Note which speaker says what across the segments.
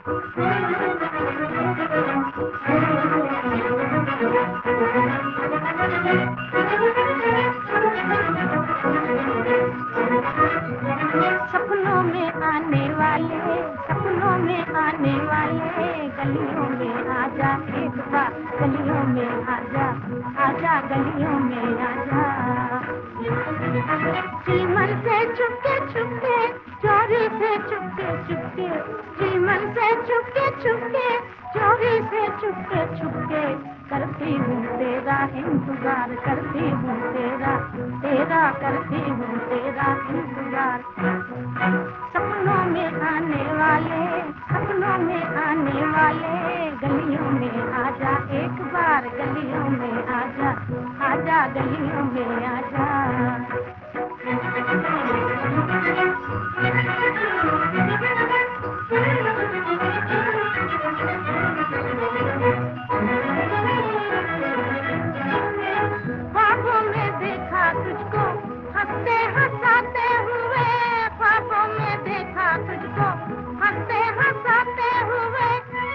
Speaker 1: सपनों में आने वाले, सपनों में आने वाले, गलियों में आजा एक बार, गलियों में आजा, आजा गलियों में आजा। चीमन से चुपके चुपके, चोरी से चुपके चुपके, चीमन से चुपके चुपके, चोरी से चुपके चुपके, करती हूँ तेरा इंतजार, करती हूँ तेरा, तेरा करती हूँ तेरा इंतजार। सपनों में आने वाले, सपनों में आने वाले, गलियों में आजा एक बार, गलियों में आजा, आजा गलियों में आजा। ख्वाबों में देखा तुझको हंसते हंसाते हुए, ख्वाबों में देखा तुझको हंसते हंसाते हुए,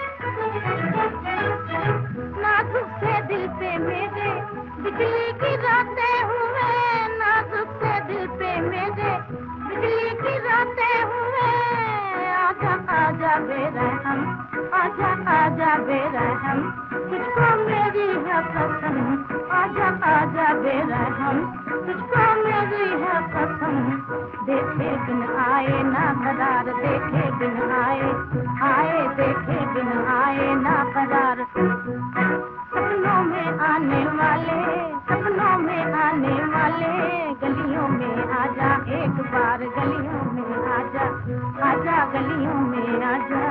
Speaker 1: नाजुक से दिल पे मेरे बिजली गिराते हुए, नाजुक से दिल पे मेरे बिजली गिराते हुए, आजा आजा बेरहम, आजा आजा बेरहम, तुझको मेरी है कसम, आजा आजा बेरहम, तुझको मेरी है कसम। देखे दिन आए ना करार, देखे दिन आए, आए देखे दिन आए ना करार। सपनों में आने वाले, सपनों में आने वाले, गलियों में आजा एक बार, गलियों में आजा, आजा गलियों में आजा।